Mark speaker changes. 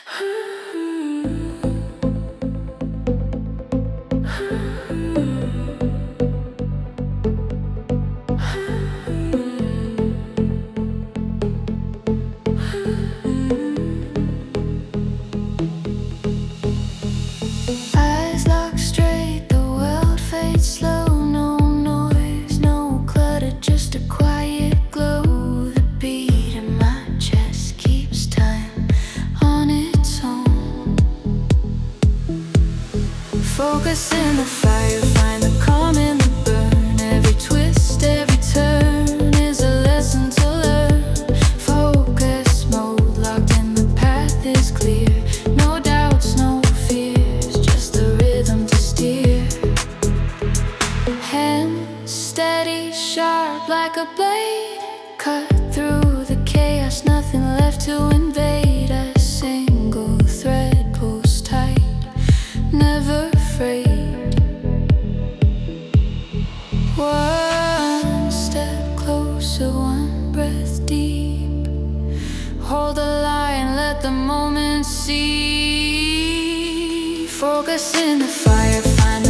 Speaker 1: Eyes locked straight, the world fades slow. No noise, no clutter, just a quiet glow. The beat in my chest keeps time on its own. Focus in the fire, find the calm in the burn. Every twist, every turn is a lesson to learn. Focus mode, locked in, the path is clear. No doubts, no fears, just the rhythm to steer. Hands steady, sharp like a blade. Cut through the chaos, nothing left to invade. A single thread pulls tight, never afraid. One step closer, one breath deep. Hold the line, let the moment see. Focus in the fire, find